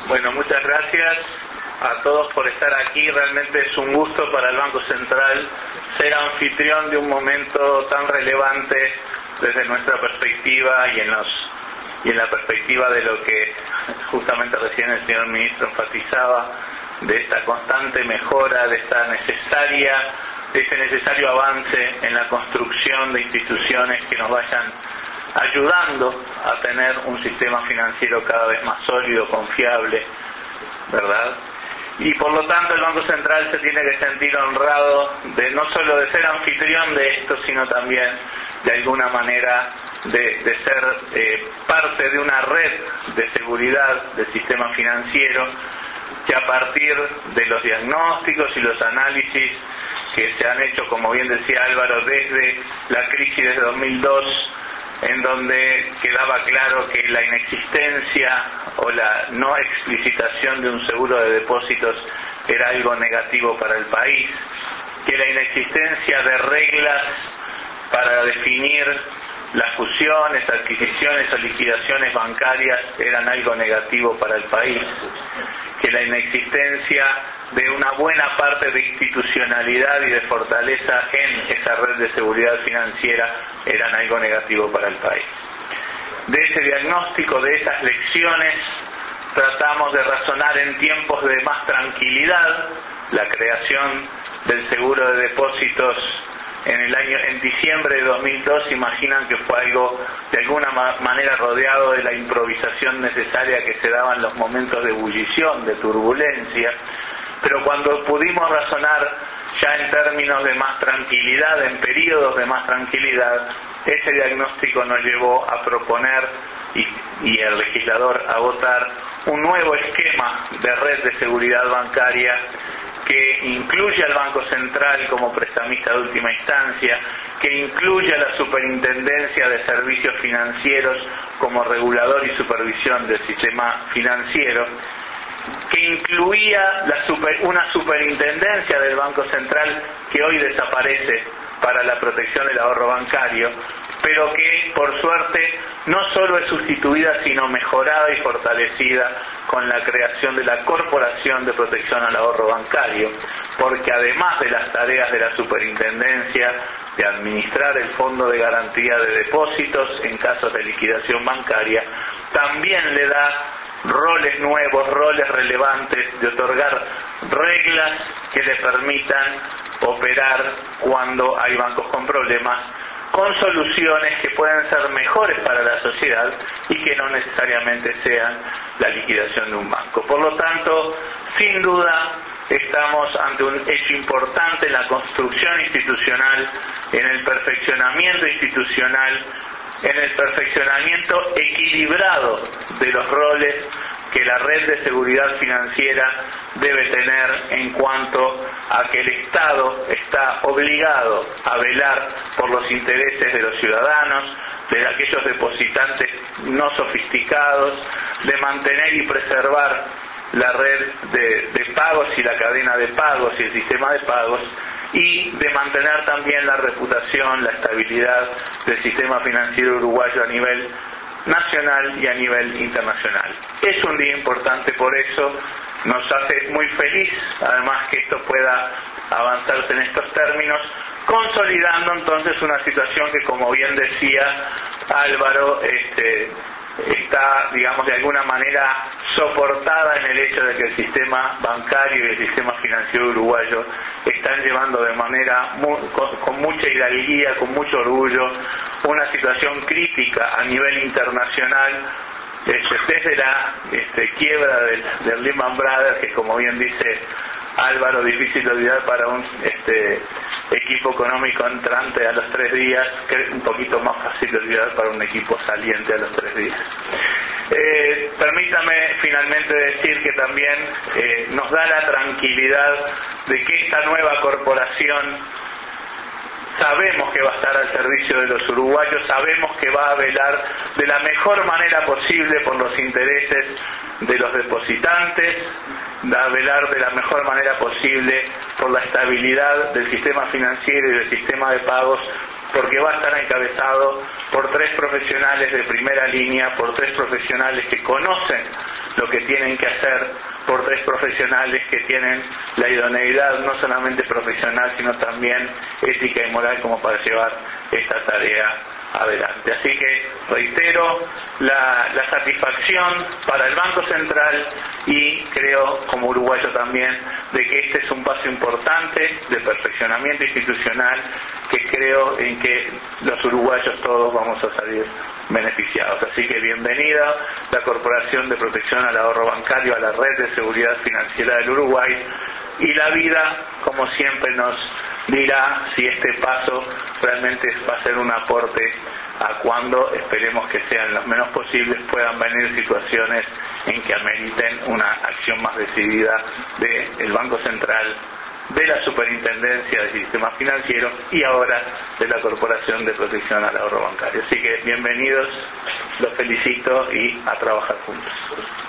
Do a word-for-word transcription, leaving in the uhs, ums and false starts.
Bueno, muchas gracias a todos por estar aquí. Realmente es un gusto para el Banco Central ser anfitrión de un momento tan relevante desde nuestra perspectiva y en los y en la perspectiva de lo que justamente recién el señor ministro enfatizaba, de esta constante mejora, de esta necesaria, de este necesario avance en la construcción de instituciones que nos vayan ayudando a tener un sistema financiero cada vez más sólido, confiable, ¿verdad? Y por lo tanto el Banco Central se tiene que sentir honrado de no solo de ser anfitrión de esto, sino también de alguna manera de, de ser eh, parte de una red de seguridad del sistema financiero que a partir de los diagnósticos y los análisis que se han hecho, como bien decía Álvaro, desde la crisis de dos mil dos, en donde quedaba claro que la inexistencia o la no explicitación de un seguro de depósitos era algo negativo para el país, que la inexistencia de reglas para definir las fusiones, adquisiciones o liquidaciones bancarias eran algo negativo para el país, que la inexistencia de una buena parte de institucionalidad y de fortaleza en esa red de seguridad financiera eran algo negativo para el país. De ese diagnóstico, de esas lecciones, tratamos de razonar en tiempos de más tranquilidad. La creación del seguro de depósitos en el año en diciembre de dos mil dos, imaginan que fue algo de alguna manera rodeado de la improvisación necesaria que se daba en los momentos de ebullición, de turbulencia, pero cuando pudimos razonar ya en términos de más tranquilidad, en periodos de más tranquilidad, ese diagnóstico nos llevó a proponer y, y el legislador a votar un nuevo esquema de red de seguridad bancaria que incluye al Banco Central como prestamista de última instancia, que incluye a la Superintendencia de Servicios Financieros como regulador y supervisión del sistema financiero, que incluía la super, una superintendencia del Banco Central que hoy desaparece para la protección del ahorro bancario, pero que por suerte no solo es sustituida sino mejorada y fortalecida con la creación de la Corporación de Protección al Ahorro Bancario, porque además de las tareas de la superintendencia de administrar el Fondo de Garantía de Depósitos en casos de liquidación bancaria, también le da roles nuevos, roles relevantes de otorgar reglas que le permitan operar cuando hay bancos con problemas, con soluciones que pueden ser mejores para la sociedad y que no necesariamente sean la liquidación de un banco. Por lo tanto, sin duda, estamos ante un hecho importante en la construcción institucional, en el perfeccionamiento institucional, en el perfeccionamiento equilibrado de los roles que la red de seguridad financiera debe tener en cuanto a que el Estado está obligado a velar por los intereses de los ciudadanos, de aquellos depositantes no sofisticados, de mantener y preservar la red de, de pagos y la cadena de pagos y el sistema de pagos, y de mantener también la reputación, la estabilidad del sistema financiero uruguayo a nivel nacional y a nivel internacional. Es un día importante por eso, nos hace muy feliz además que esto pueda avanzarse en estos términos, consolidando entonces una situación que, como bien decía Álvaro, este, está, digamos, de alguna manera soportada en el hecho de que el sistema bancario y el sistema financiero uruguayo están llevando de manera muy, con, con mucha hidalguía, con mucho orgullo, una situación crítica a nivel internacional, este, desde la este, quiebra del, del Lehman Brothers, que, como bien dice Álvaro, difícil de olvidar para un este, equipo económico entrante a los tres días, que es un poquito más fácil de olvidar para un equipo saliente a los tres días. Eh, permítame finalmente decir que también eh, nos da la tranquilidad de que esta nueva corporación sabemos que va a estar al servicio de los uruguayos, sabemos que va a velar de la mejor manera posible por los intereses de los depositantes, va a velar de la mejor manera posible por la estabilidad del sistema financiero y del sistema de pagos, porque va a estar encabezado por tres profesionales de primera línea, por tres profesionales que conocen lo que tienen que hacer por tres profesionales que tienen la idoneidad no solamente profesional, sino también ética y moral como para llevar esta tarea adelante. Así que reitero la, la satisfacción para el Banco Central y creo como uruguayo también de que este es un paso importante de perfeccionamiento institucional que creo en que los uruguayos todos vamos a salir beneficiados. Así que bienvenida la Corporación de Protección al Ahorro Bancario a la Red de Seguridad Financiera del Uruguay, y la vida, como siempre, nos dirá si este paso realmente va a ser un aporte a cuando, esperemos que sean los menos posibles, puedan venir situaciones en que ameriten una acción más decidida del Banco Central, de la Superintendencia del Sistema Financiero y ahora de la Corporación de Protección al Ahorro Bancario. Así que bienvenidos, los felicito y a trabajar juntos.